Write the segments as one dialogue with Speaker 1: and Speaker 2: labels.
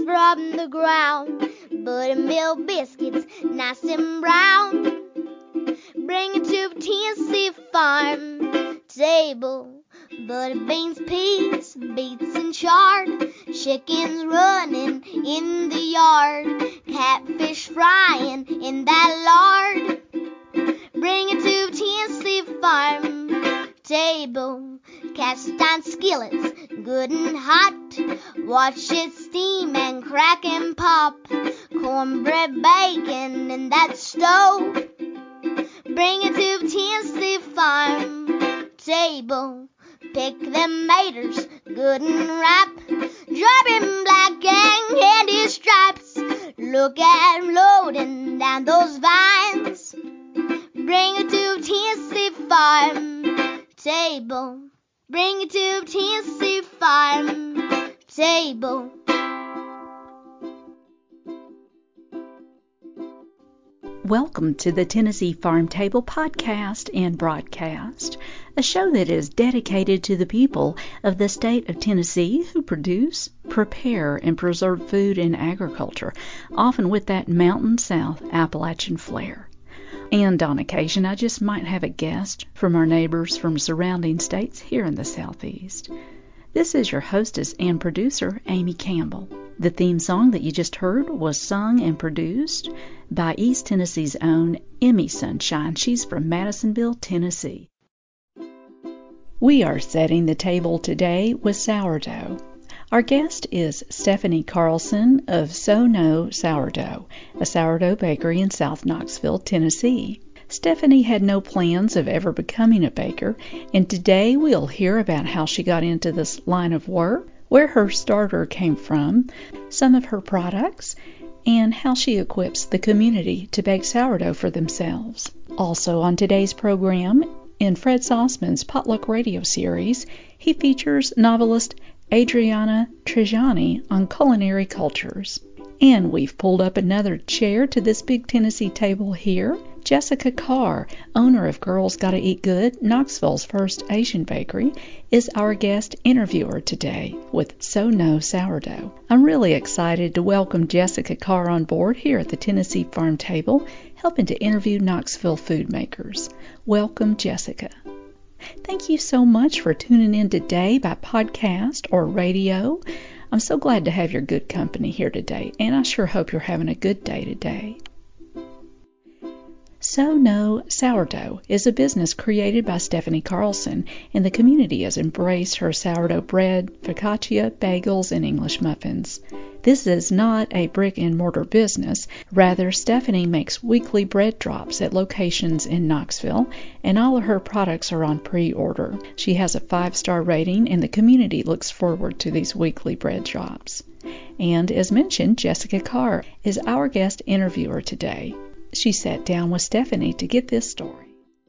Speaker 1: from the ground. Buttermilk biscuits, nice and brown. Bring it to Tennessee Farm table. Butter beans, peas, beets, and chard. Chickens running in the yard. Catfish frying in that lard. Bring it to Tennessee Farm table. Cast iron skillets, good and hot. Watch it steam and crack and pop. Cornbread, bacon in that stove. Bring it to Tennessee Farm table. Pick them maters, good and ripe. Dropping black and candy stripes. Look at 'em loading down those vines. Bring it to Tennessee Farm table. Bring it to Tennessee Farm table.
Speaker 2: Welcome to the Tennessee Farm Table podcast and broadcast, a show that is dedicated to the people of the state of Tennessee who produce, prepare, and preserve food and agriculture, often with that Mountain South Appalachian flair. And on occasion, I just might have a guest from our neighbors from surrounding states here in the Southeast. This is your hostess and producer, Amy Campbell. The theme song that you just heard was sung and produced by East Tennessee's own Emmy Sunshine. She's from Madisonville, Tennessee. We are setting the table today with sourdough. Our guest is Stephanie Carlson of So No Sourdough, a sourdough bakery in South Knoxville, Tennessee. Stephanie had no plans of ever becoming a baker, and today we'll hear about how she got into this line of work, where her starter came from, some of her products, and how she equips the community to bake sourdough for themselves. Also on today's program, in Fred Sossman's Potluck Radio series, he features novelist Adriana Trigiani on culinary cultures. And we've pulled up another chair to this big Tennessee table here. Jessica Carr, owner of Girls Gotta Eat Good, Knoxville's first Asian bakery, is our guest interviewer today with So No Sourdough. I'm really excited to welcome Jessica Carr on board here at the Tennessee Farm Table, helping to interview Knoxville food makers. Welcome, Jessica. Thank you so much for tuning in today by podcast or radio. I'm so glad to have your good company here today, and I sure hope you're having a good day today. So No Sourdough is a business created by Stephanie Carlson, and the community has embraced her sourdough bread, focaccia, bagels, and English muffins. This is not a brick-and-mortar business. Rather, Stephanie makes weekly bread drops at locations in Knoxville, and all of her products are on pre-order. She has a 5-star rating, and the community looks forward to these weekly bread drops. And as mentioned, Jessica Carr is our guest interviewer today. She sat down with Stephanie to get this story.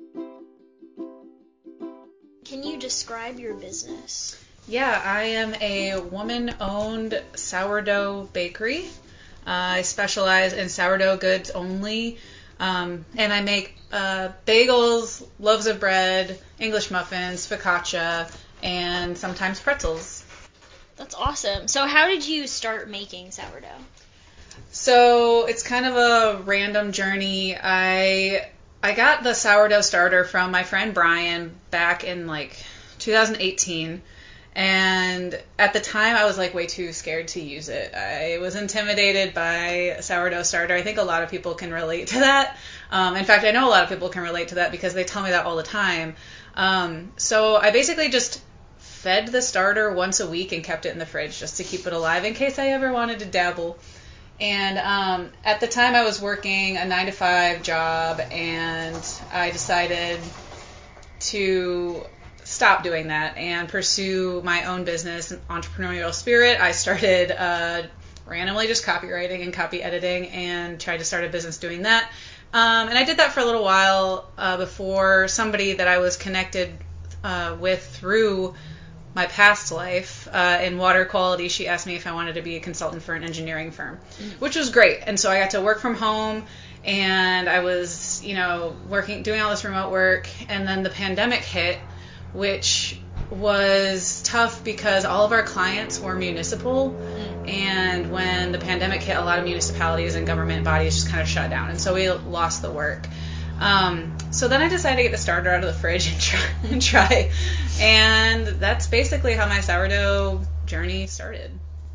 Speaker 1: Can you describe your business?
Speaker 3: Yeah, I am a woman-owned sourdough bakery. I specialize in sourdough goods only, and I make bagels, loaves of bread, English muffins, focaccia, and sometimes pretzels.
Speaker 1: That's awesome. So how did you start making sourdough?
Speaker 3: So it's kind of a random journey. I got the sourdough starter from my friend Brian back in 2018. And at the time, I was way too scared to use it. I was intimidated by sourdough starter. I think a lot of people can relate to that. In fact, I know a lot of people can relate to that because they tell me that all the time. So I basically just fed the starter once a week and kept it in the fridge just to keep it alive in case I ever wanted to dabble. And at the time, I was working a 9-to-5 job, and I decided to stop doing that and pursue my own business and entrepreneurial spirit. I started randomly just copywriting and copy editing and tried to start a business doing that. And I did that for a little while before somebody that I was connected with through my past life in water quality, she asked me if I wanted to be a consultant for an engineering firm, which was great. And so I got to work from home, and I was, doing all this remote work, and then the pandemic hit, which was tough because all of our clients were municipal, and when when the pandemic hit, a lot of municipalities and government bodies just kind of shut down, and so we lost the work. So then I decided to get the starter out of the fridge and try. And that's basically how my sourdough journey started.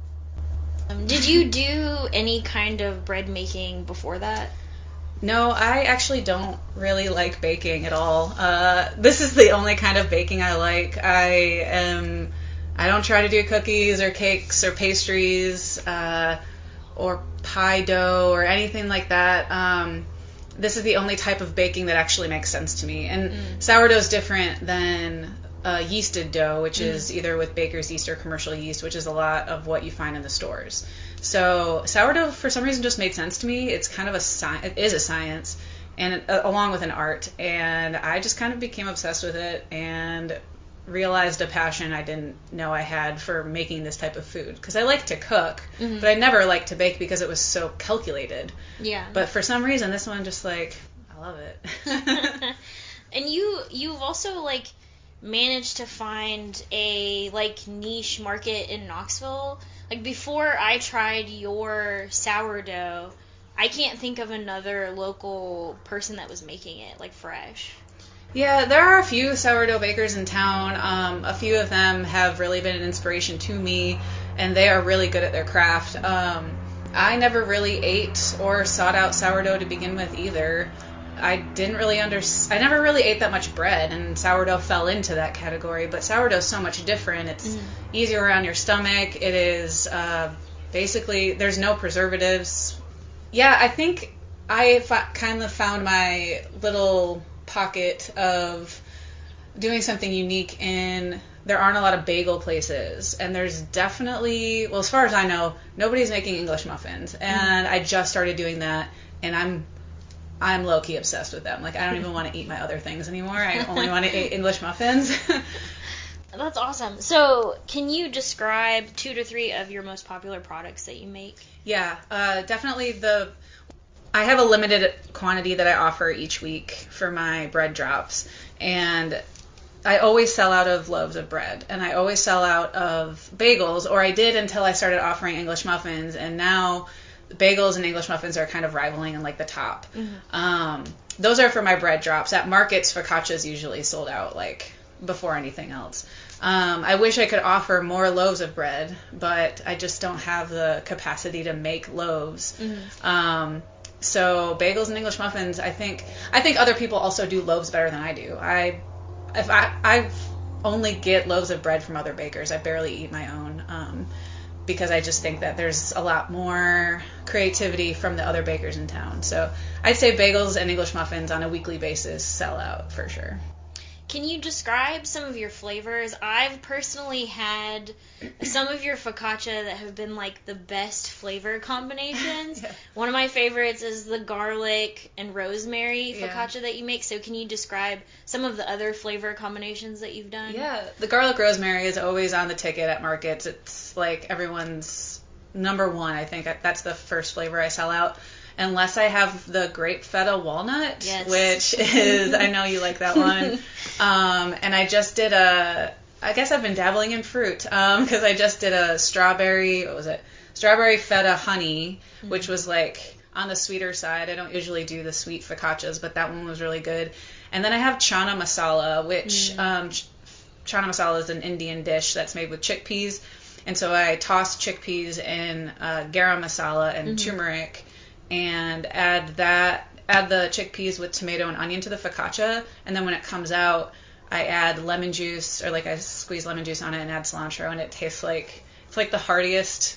Speaker 4: Did you do any kind of bread making before that?
Speaker 3: No, I actually don't really like baking at all. This is the only kind of baking I like. I don't try to do cookies or cakes or pastries or pie dough or anything like that. This is the only type of baking that actually makes sense to me. And sourdough is different than yeasted dough, which is either with baker's yeast or commercial yeast, which is a lot of what you find in the stores. So sourdough, for some reason, just made sense to me. It's kind of it is a science, and along with an art. And I just kind of became obsessed with it and realized a passion I didn't know I had for making this type of food, because I like to cook, but I never liked to bake because it was so calculated.
Speaker 4: Yeah.
Speaker 3: But for some reason, this one just I love it.
Speaker 4: And you've also managed to find a niche market in Knoxville. Before I tried your sourdough, I can't think of another local person that was making it fresh.
Speaker 3: Yeah, there are a few sourdough bakers in town. A few of them have really been an inspiration to me, and they are really good at their craft. I never really ate or sought out sourdough to begin with either. I never really ate that much bread, and sourdough fell into that category. But sourdough is so much different. It's easier on your stomach. It is basically, there's no preservatives. Yeah, I think I kind of found my little pocket of doing something unique there aren't a lot of bagel places, and there's definitely, well, as far as I know, nobody's making English muffins, and I just started doing that, and I'm low-key obsessed with them. I don't even want to eat my other things anymore. I only want to eat English muffins.
Speaker 4: That's awesome. So can you describe 2 to 3 of your most popular products that you make?
Speaker 3: Yeah, definitely I have a limited quantity that I offer each week for my bread drops, and I always sell out of loaves of bread, and I always sell out of bagels, or I did until I started offering English muffins, and now bagels and English muffins are kind of rivaling in the top. Those are for my bread drops. At markets, focaccia is usually sold out before anything else. I wish I could offer more loaves of bread, but I just don't have the capacity to make loaves. So bagels and English muffins, I think other people also do loaves better than I do. I only get loaves of bread from other bakers. I barely eat my own, because I just think that there's a lot more creativity from the other bakers in town. So I'd say bagels and English muffins on a weekly basis sell out for sure.
Speaker 4: Can you describe some of your flavors? I've personally had some of your focaccia that have been the best flavor combinations. Yeah. One of my favorites is the garlic and rosemary focaccia that you make. So can you describe some of the other flavor combinations that you've done?
Speaker 3: Yeah, the garlic rosemary is always on the ticket at markets. It's everyone's number one. I think that's the first flavor I sell out. Unless I have the grape feta walnut, yes. Which is, I know you like that one. And I just did I guess I've been dabbling in fruit, because I just did a strawberry feta honey, which was on the sweeter side. I don't usually do the sweet focaccias, but that one was really good. And then I have chana masala, which, chana masala is an Indian dish that's made with chickpeas. And so I toss chickpeas in garam masala and turmeric, and add the chickpeas with tomato and onion to the focaccia, and then when it comes out, I add lemon juice, or I squeeze lemon juice on it and add cilantro, and it tastes it's the heartiest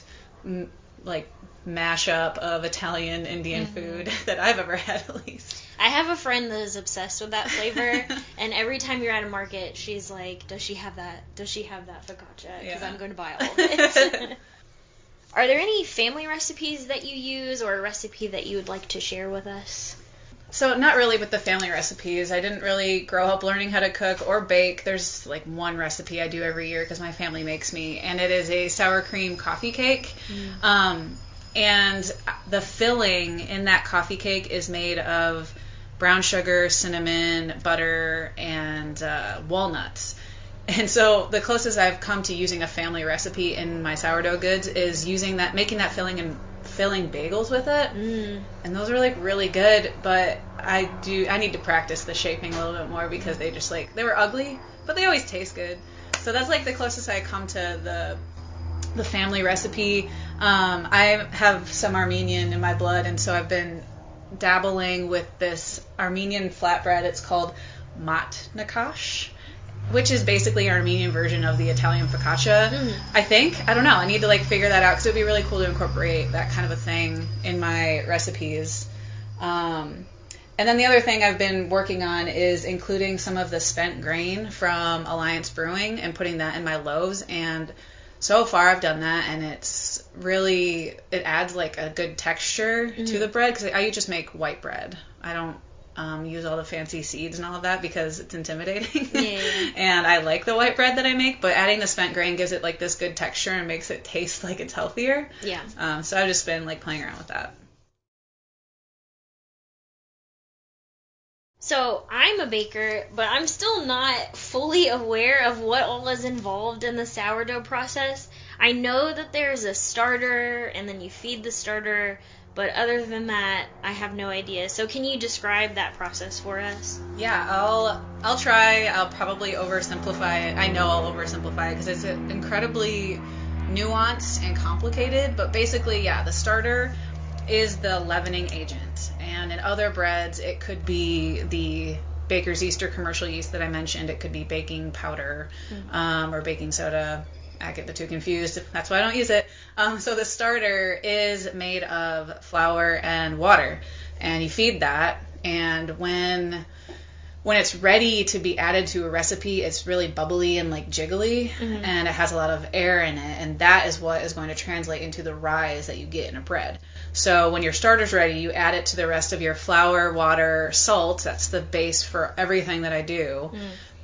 Speaker 3: mashup of Italian Indian food that I've ever had, at least.
Speaker 4: I have a friend that is obsessed with that flavor, and every time you're at a market, she's like, does she have that focaccia? Because I'm going to buy all of it. Are there any family recipes that you use, or a recipe that you would like to share with us?
Speaker 3: So not really with the family recipes. I didn't really grow up learning how to cook or bake. There's one recipe I do every year because my family makes me, and it is a sour cream coffee cake. And the filling in that coffee cake is made of brown sugar, cinnamon, butter, and walnuts. And so the closest I've come to using a family recipe in my sourdough goods is making that filling and filling bagels with it. And those are like really good, but I need to practice the shaping a little bit more because they were ugly, but they always taste good. So that's like the closest I come to the family recipe. I have some Armenian in my blood, and so I've been dabbling with this Armenian flatbread. It's called matnakash, which is basically an Armenian version of the Italian focaccia, I think. I don't know. I need to like figure that out because it would be really cool to incorporate that kind of a thing in my recipes. And then the other thing I've been working on is including some of the spent grain from Alliance Brewing and putting that in my loaves. And so far I've done that, and it adds like a good texture to the bread because I just make white bread. I don't use all the fancy seeds and all of that because it's intimidating. And I like the white bread that I make, but adding the spent grain gives it like this good texture and makes it taste like it's healthier. So I've just been like playing around with that.
Speaker 4: So I'm a baker, but I'm still not fully aware of what all is involved in the sourdough process. I know that there's a starter and then you feed the starter, but other than that, I have no idea. So can you describe that process for us?
Speaker 3: Yeah, I'll try. I'll probably oversimplify it. I know I'll oversimplify it because it's incredibly nuanced and complicated, but basically, yeah, the starter is the leavening agent. And in other breads, it could be the baker's yeast or commercial yeast that I mentioned. It could be baking powder or baking soda. I get the two confused. That's why I don't use it. So the starter is made of flour and water, and you feed that. And when it's ready to be added to a recipe, it's really bubbly and like jiggly, and it has a lot of air in it, and that is what is going to translate into the rise that you get in a bread. So when your starter's ready, you add it to the rest of your flour, water, salt. That's the base for everything that I do.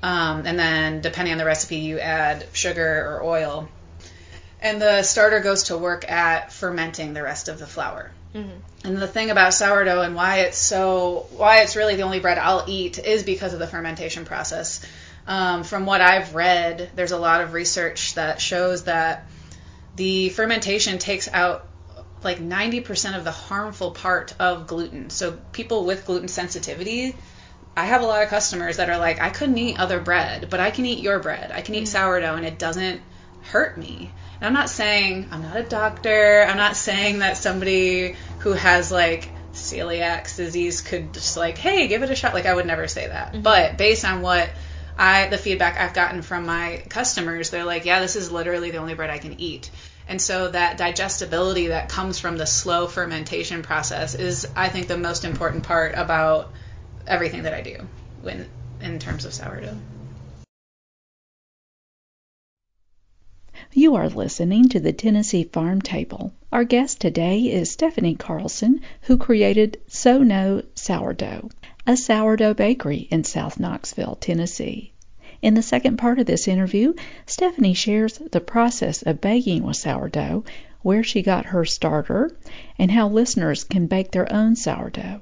Speaker 3: And then depending on the recipe, you add sugar or oil. And the starter goes to work at fermenting the rest of the flour. And the thing about sourdough and why it's really the only bread I'll eat is because of the fermentation process. From what I've read, there's a lot of research that shows that the fermentation takes out like 90% of the harmful part of gluten. So people with gluten sensitivity, I have a lot of customers that are like, I couldn't eat other bread, but I can eat your bread. I can eat sourdough and it doesn't hurt me. And I'm not saying, I'm not a doctor. I'm not saying that somebody who has like celiac disease could just like, hey, give it a shot. Like I would never say that. But based on the feedback I've gotten from my customers, they're like, yeah, this is literally the only bread I can eat. And so that digestibility that comes from the slow fermentation process is, I think, the most important part about everything that I do in terms of sourdough.
Speaker 2: You are listening to the Tennessee Farm Table. Our guest today is Stephanie Carlson, who created So No Sourdough, a sourdough bakery in South Knoxville, Tennessee. In the second part of this interview, Stephanie shares the process of baking with sourdough, where she got her starter, and how listeners can bake their own sourdough.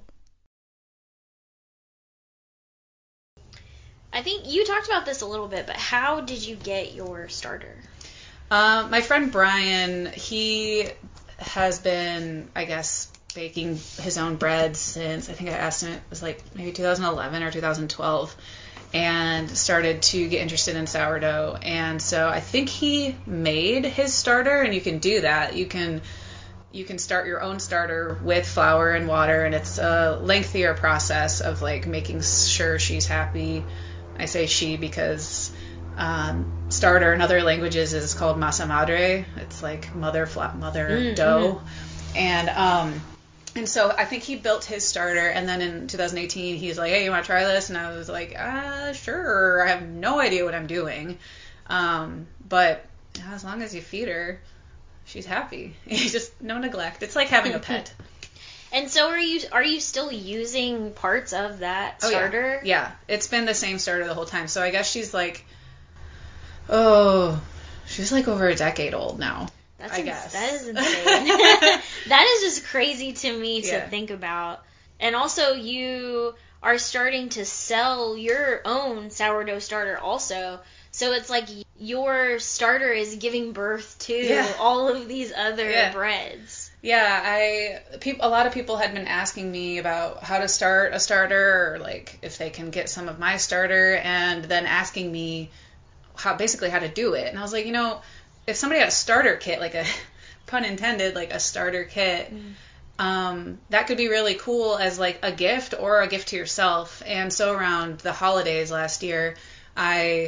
Speaker 4: I think you talked about this a little bit, but how did you get your starter?
Speaker 3: My friend Brian, he has been, I guess, baking his own bread since, I think I asked him, it was like maybe 2011 or 2012, and started to get interested in sourdough. And so I think he made his starter, and you can do that. You can start your own starter with flour and water, and it's a lengthier process of like making sure she's happy. I say she because starter in other languages is called masa madre. It's like mother dough. And so I think he built his starter, and then in 2018 he's like, hey, you want to try this? And I was like, sure. I have no idea what I'm doing, but as long as you feed her, she's happy. Just no neglect. It's like having a pet.
Speaker 4: And so are you still using parts of that starter?
Speaker 3: Yeah, it's been the same starter the whole time. So I guess she's like over a decade old now. I guess.
Speaker 4: That is insane. That is just crazy to me to think about. And also you are starting to sell your own sourdough starter also. So it's like your starter is giving birth to all of these other breads.
Speaker 3: Yeah, a lot of people had been asking me about how to start a starter, or like if they can get some of my starter, and then asking me how to do it. And I was like, if somebody had a starter kit, like a pun intended, like a starter kit, that could be really cool as like a gift or a gift to yourself. And so around the holidays last year, I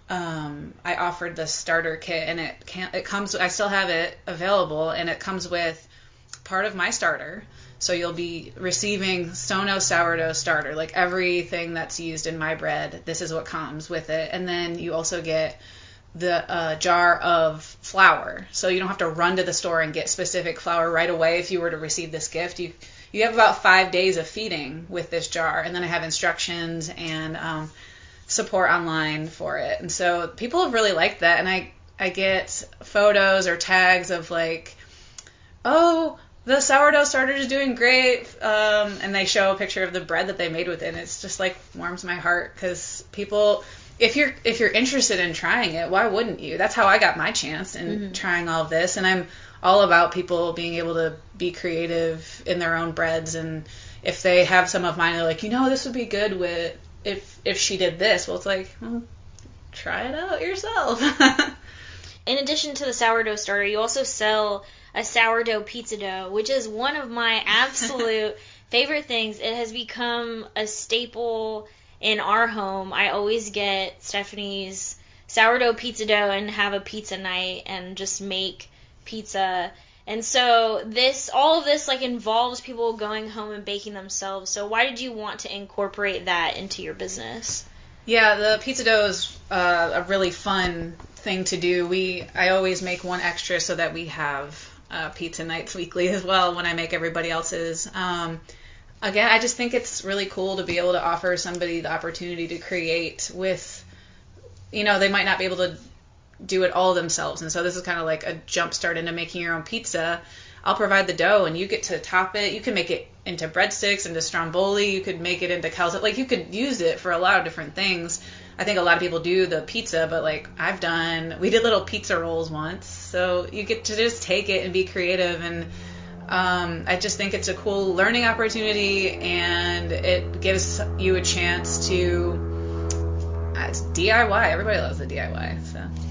Speaker 3: offered the starter kit, and it comes. I still have it available, and it comes with part of my starter. So you'll be receiving Sono sourdough starter, like everything that's used in my bread. This is what comes with it, and then you also get the jar of flour, so you don't have to run to the store and get specific flour right away if you were to receive this gift. You have about 5 days of feeding with this jar, and then I have instructions and support online for it. And so people have really liked that, and I get photos or tags of like, oh, the sourdough starter is doing great, and they show a picture of the bread that they made with it, and it's just like warms my heart, because people, if you're interested in trying it, why wouldn't you? That's how I got my chance in trying all of this, and I'm all about people being able to be creative in their own breads, and if they have some of mine, they're like, this would be good with if she did this. Well, it's like, try it out yourself.
Speaker 4: In addition to the sourdough starter, you also sell a sourdough pizza dough, which is one of my absolute favorite things. It has become a staple in our home. I always get Stephanie's sourdough pizza dough and have a pizza night and just make pizza. And so all of this like involves people going home and baking themselves. So why did you want to incorporate that into your business?
Speaker 3: Yeah, the pizza dough is a really fun thing to do. I always make one extra so that we have pizza nights weekly as well when I make everybody else's. Again, I just think it's really cool to be able to offer somebody the opportunity to create with, they might not be able to do it all themselves. And so this is kind of like a jump start into making your own pizza. I'll provide the dough, and you get to top it. You can make it into breadsticks, into stromboli. You could make it into calzone. Like, you could use it for a lot of different things. I think a lot of people do the pizza, but like we did little pizza rolls once. So you get to just take it and be creative. And I just think it's a cool learning opportunity, and it gives you a chance to, it's DIY. Everybody loves the DIY.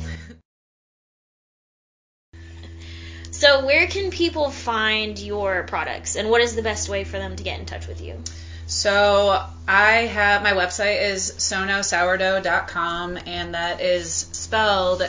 Speaker 4: So where can people find your products, and what is the best way for them to get in touch with you?
Speaker 3: So my website is sonosourdough.com, and that is spelled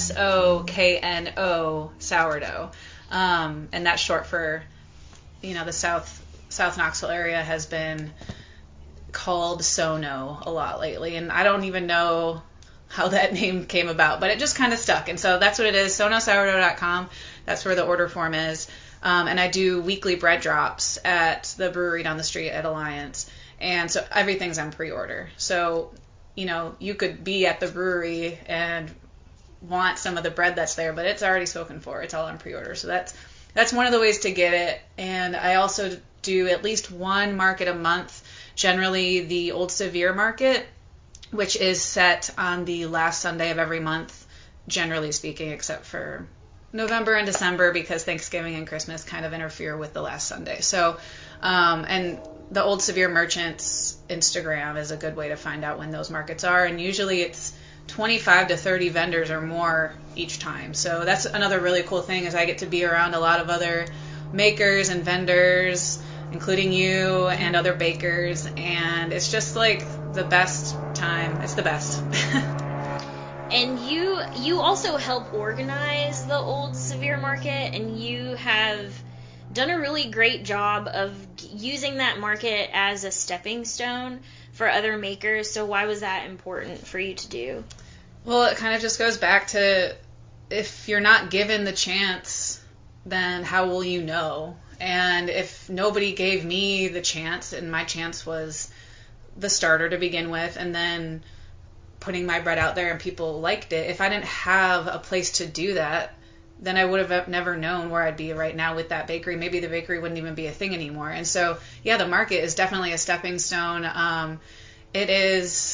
Speaker 3: SOKNO sourdough. And that's short for, the South Knoxville area has been called Sono a lot lately, and I don't even know how that name came about, but it just kind of stuck. And so that's what it is, sonosourdough.com. That's where the order form is. And I do weekly bread drops at the brewery down the street at Alliance. And so everything's on pre-order. So, you could be at the brewery and want some of the bread that's there, but it's already spoken for. It's all on pre-order. So that's one of the ways to get it. And I also do at least one market a month, generally the Old Sevier Market, which is set on the last Sunday of every month, generally speaking, except for November and December, because Thanksgiving and Christmas kind of interfere with the last Sunday. So, and the Old Sevier Merchants Instagram is a good way to find out when those markets are, and usually it's 25 to 30 vendors or more each time. So that's another really cool thing, is I get to be around a lot of other makers and vendors, including you and other bakers, and it's just like the best time. It's the best.
Speaker 4: And you also help organize the Old Sevier Market, and you have done a really great job of using that market as a stepping stone for other makers. So why was that important for you to do?
Speaker 3: Well, it kind of just goes back to, if you're not given the chance, then how will you know? And if nobody gave me the chance, and my chance was the starter to begin with, and then putting my bread out there and people liked it, if I didn't have a place to do that, then I would have never known where I'd be right now with that bakery. Maybe the bakery wouldn't even be a thing anymore. And so, yeah, the market is definitely a stepping stone. It is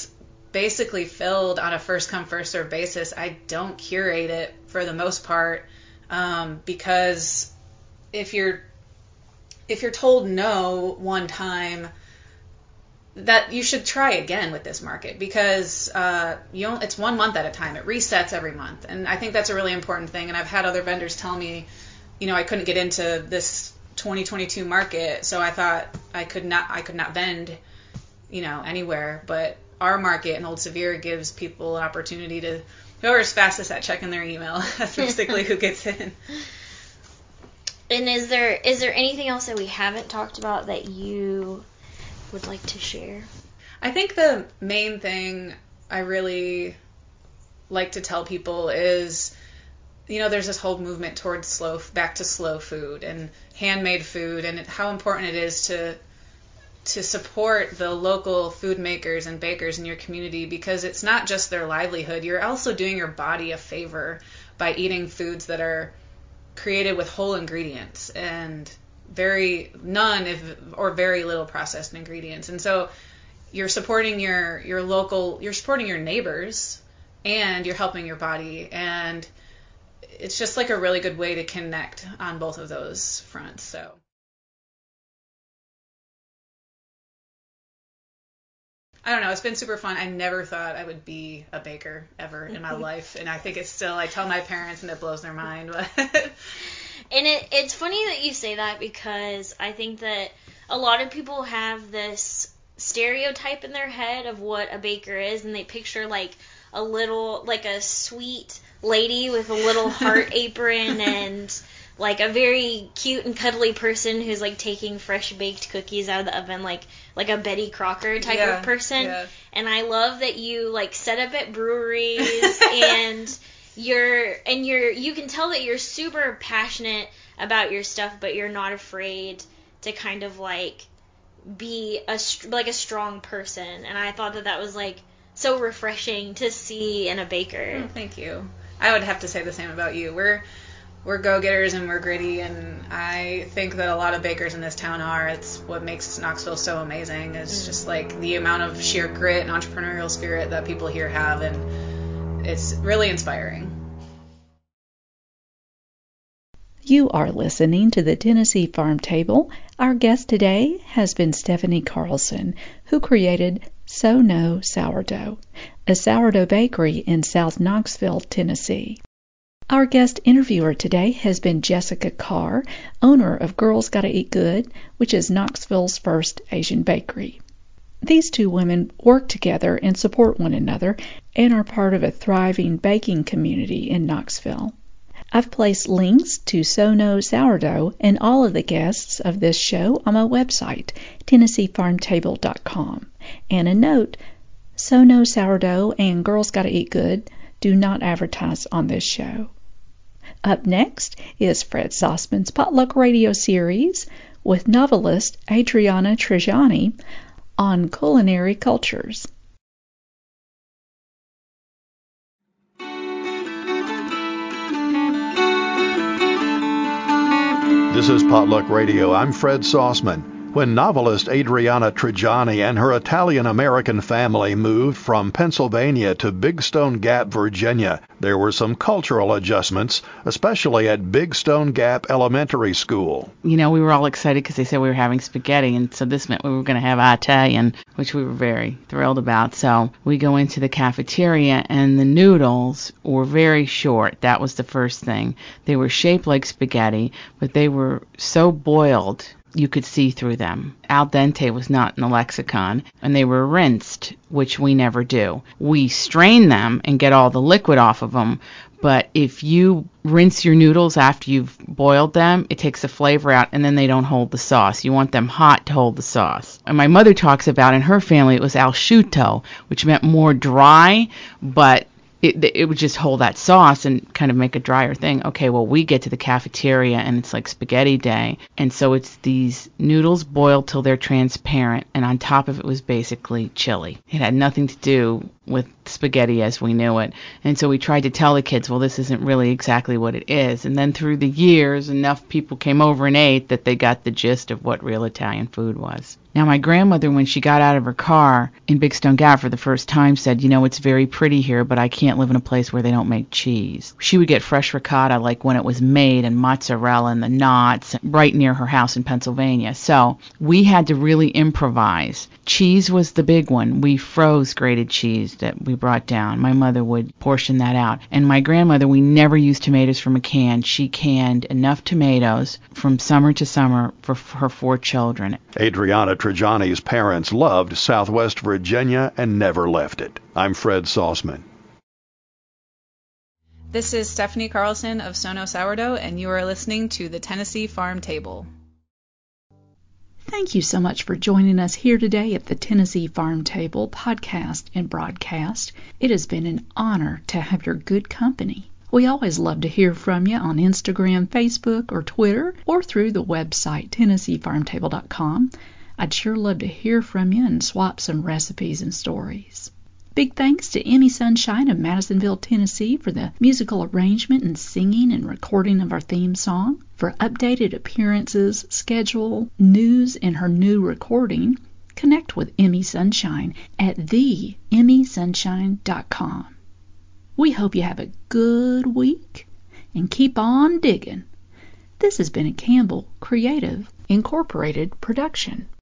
Speaker 3: basically filled on a first come first serve basis. I don't curate it for the most part, because if you're told no one time, that you should try again with this market, because it's 1 month at a time. It resets every month, and I think that's a really important thing. And I've had other vendors tell me, I couldn't get into this 2022 market, so I thought I could not vend, anywhere. But our market in Old Sevier gives people an opportunity to, whoever's fastest at checking their email, that's basically who gets in.
Speaker 4: And is there anything else that we haven't talked about that you would like to share?
Speaker 3: I think the main thing I really like to tell people is, there's this whole movement towards back to slow food and handmade food, and how important it is to support the local food makers and bakers in your community, because it's not just their livelihood. You're also doing your body a favor by eating foods that are created with whole ingredients and very little processed ingredients. And so you're supporting your local, you're supporting your neighbors, and you're helping your body. And it's just like a really good way to connect on both of those fronts. So I don't know, it's been super fun. I never thought I would be a baker ever in my life, and I think it's still, I tell my parents and it blows their mind.
Speaker 4: And it's funny that you say that, because I think that a lot of people have this stereotype in their head of what a baker is, and they picture like a sweet lady with a little heart apron and like a very cute and cuddly person who's like taking fresh baked cookies out of the oven, like a Betty Crocker type of person. Yeah. And I love that you like set up at breweries and you can tell that you're super passionate about your stuff, but you're not afraid to kind of like be a strong person. And I thought that was like so refreshing to see in a baker.
Speaker 3: Oh, thank you. I would have to say the same about you. We're go-getters and we're gritty, and I think that a lot of bakers in this town are. It's what makes Knoxville so amazing, is just like the amount of sheer grit and entrepreneurial spirit that people here have, and it's really inspiring.
Speaker 2: You are listening to the Tennessee Farm Table. Our guest today has been Stephanie Carlson, who created So No Sourdough, a sourdough bakery in South Knoxville, Tennessee. Our guest interviewer today has been Jessica Carr, owner of Girls Gotta Eat Good, which is Knoxville's first Asian bakery. These two women work together and support one another and are part of a thriving baking community in Knoxville. I've placed links to So No Sourdough and all of the guests of this show on my website, TennesseeFarmTable.com. And a note, So No Sourdough and Girls Gotta Eat Good do not advertise on this show. Up next is Fred Sossman's Potluck Radio series with novelist Adriana Trigiani on culinary cultures.
Speaker 5: This is Potluck Radio. I'm Fred Sossman. When novelist Adriana Trigiani and her Italian-American family moved from Pennsylvania to Big Stone Gap, Virginia, there were some cultural adjustments, especially at Big Stone Gap Elementary School.
Speaker 6: We were all excited because they said we were having spaghetti, and so this meant we were going to have Italian, which we were very thrilled about. So we go into the cafeteria, and the noodles were very short. That was the first thing. They were shaped like spaghetti, but they were so boiled you could see through them. Al dente was not in the lexicon, and they were rinsed, which we never do. We strain them and get all the liquid off of them, but if you rinse your noodles after you've boiled them, it takes the flavor out, and then they don't hold the sauce. You want them hot to hold the sauce. And my mother talks about, in her family, it was al asciutto, which meant more dry, but it would just hold that sauce and kind of make a drier thing. Okay, well, we get to the cafeteria and it's like spaghetti day. And so it's these noodles boiled till they're transparent, and on top of it was basically chili. It had nothing to do with spaghetti as we knew it. And so we tried to tell the kids, well, this isn't really exactly what it is. And then through the years, enough people came over and ate that they got the gist of what real Italian food was. Now, my grandmother, when she got out of her car in Big Stone Gap for the first time, said, it's very pretty here, but I can't live in a place where they don't make cheese. She would get fresh ricotta like when it was made, and mozzarella and the knots right near her house in Pennsylvania. So we had to really improvise. Cheese was the big one. We froze grated cheese that we brought down. My mother would portion that out. And my grandmother, we never used tomatoes from a can. She canned enough tomatoes from summer to summer for her 4 children.
Speaker 5: Adriana Trajani's parents loved Southwest Virginia and never left it. I'm Fred Sauceman.
Speaker 3: This is Stephanie Carlson of Sono Sourdough, and you are listening to the Tennessee Farm Table.
Speaker 2: Thank you so much for joining us here today at the Tennessee Farm Table podcast and broadcast. It has been an honor to have your good company. We always love to hear from you on Instagram, Facebook, or Twitter, or through the website TennesseeFarmTable.com. I'd sure love to hear from you and swap some recipes and stories. Big thanks to Emmy Sunshine of Madisonville, Tennessee for the musical arrangement and singing and recording of our theme song. For updated appearances, schedule, news, and her new recording, connect with Emmy Sunshine at theemmysunshine.com. We hope you have a good week and keep on digging. This has been a Campbell Creative Incorporated production.